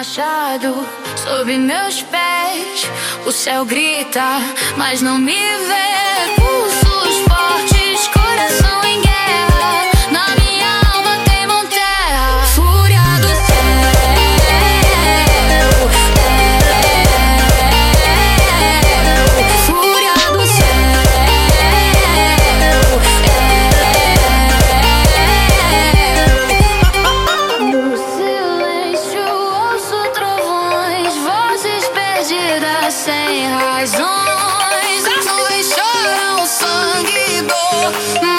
machado sob meus pés. O céu grita, mas não me vê. Pulsos fortes, coração em guerra. Na minha alma teimam terra. Fúria do céu, fúria do céu. No silêncio ouço trovões, vozes perdidas sem razões. As nuvens choram sangue e dor.